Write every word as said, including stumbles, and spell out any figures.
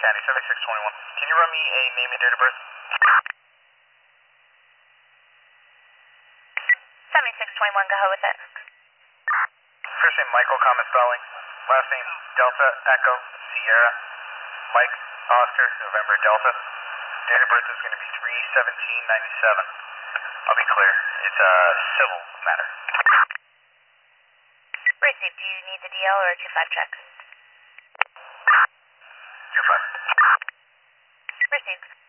County, seventy-six twenty-one. Can you run me a name and date of birth? seventy-six twenty-one, go ahead with it. First name Michael, common spelling. Last name Delta Echo Sierra Mike Oscar November Delta. Date of birth is going to be three seventeen ninety-seven. I'll be clear. It's a civil matter. Received. Do you need the D L or a two five check? two five. Received.